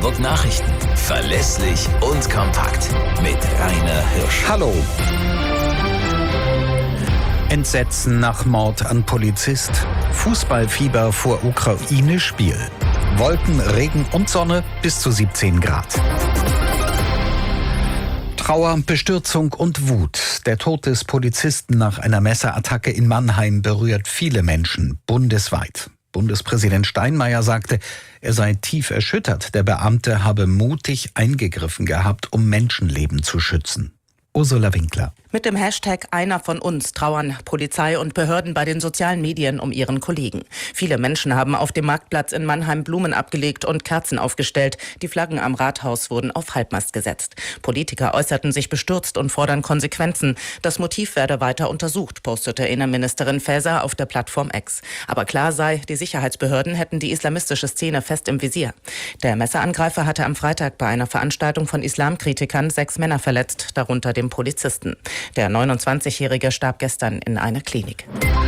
Hamburg Nachrichten. Verlässlich und kompakt. Mit Rainer Hirsch. Hallo. Entsetzen nach Mord an Polizist. Fußballfieber vor Ukraine-Spiel. Wolken, Regen und Sonne bis zu 17 Grad. Trauer, Bestürzung und Wut. Der Tod des Polizisten nach einer Messerattacke in Mannheim berührt viele Menschen bundesweit. Bundespräsident Steinmeier sagte, er sei tief erschüttert. Der Beamte habe mutig eingegriffen gehabt, um Menschenleben zu schützen. Ursula Winkler. Mit dem Hashtag Einer von uns trauern Polizei und Behörden bei den sozialen Medien um ihren Kollegen. Viele Menschen haben auf dem Marktplatz in Mannheim Blumen abgelegt und Kerzen aufgestellt. Die Flaggen am Rathaus wurden auf Halbmast gesetzt. Politiker äußerten sich bestürzt und fordern Konsequenzen. Das Motiv werde weiter untersucht, postete Innenministerin Faeser auf der Plattform X. Aber klar sei, die Sicherheitsbehörden hätten die islamistische Szene fest im Visier. Der Messerangreifer hatte am Freitag bei einer Veranstaltung von Islamkritikern 6 Männer verletzt, darunter den Polizisten. Der 29-Jährige starb gestern in einer Klinik.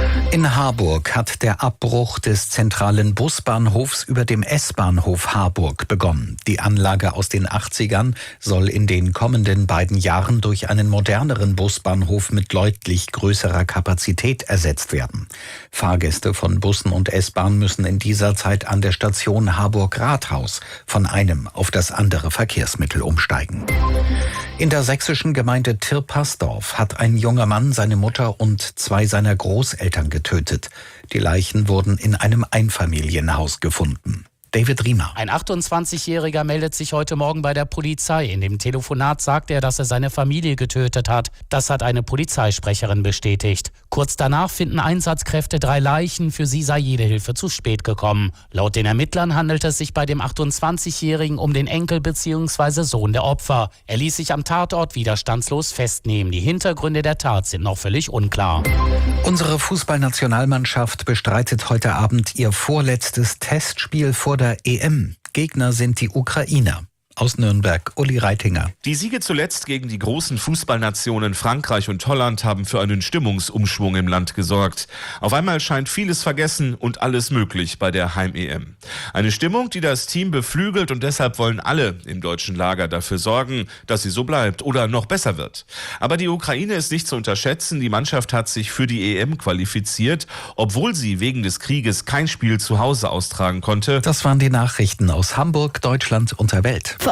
In Harburg hat der Abbruch des zentralen Busbahnhofs über dem S-Bahnhof Harburg begonnen. Die Anlage aus den 80ern soll in den kommenden beiden Jahren durch einen moderneren Busbahnhof mit deutlich größerer Kapazität ersetzt werden. Fahrgäste von Bussen und S-Bahn müssen in dieser Zeit an der Station Harburg-Rathaus von einem auf das andere Verkehrsmittel umsteigen. In der sächsischen Gemeinde Tirpersdorf hat ein junger Mann seine Mutter und 2 seiner Großeltern getötet. Die Leichen wurden in einem Einfamilienhaus gefunden. David Riemer. Ein 28-Jähriger meldet sich heute Morgen bei der Polizei. In dem Telefonat sagt er, dass er seine Familie getötet hat. Das hat eine Polizeisprecherin bestätigt. Kurz danach finden Einsatzkräfte 3 Leichen. Für sie sei jede Hilfe zu spät gekommen. Laut den Ermittlern handelt es sich bei dem 28-Jährigen um den Enkel bzw. Sohn der Opfer. Er ließ sich am Tatort widerstandslos festnehmen. Die Hintergründe der Tat sind noch völlig unklar. Unsere Fußballnationalmannschaft bestreitet heute Abend ihr vorletztes Testspiel vor der EM. Gegner sind die Ukrainer. Aus Nürnberg, Uli Reitinger. Die Siege zuletzt gegen die großen Fußballnationen Frankreich und Holland haben für einen Stimmungsumschwung im Land gesorgt. Auf einmal scheint vieles vergessen und alles möglich bei der Heim-EM. Eine Stimmung, die das Team beflügelt, und deshalb wollen alle im deutschen Lager dafür sorgen, dass sie so bleibt oder noch besser wird. Aber die Ukraine ist nicht zu unterschätzen. Die Mannschaft hat sich für die EM qualifiziert, obwohl sie wegen des Krieges kein Spiel zu Hause austragen konnte. Das waren die Nachrichten aus Hamburg, Deutschland und der Welt.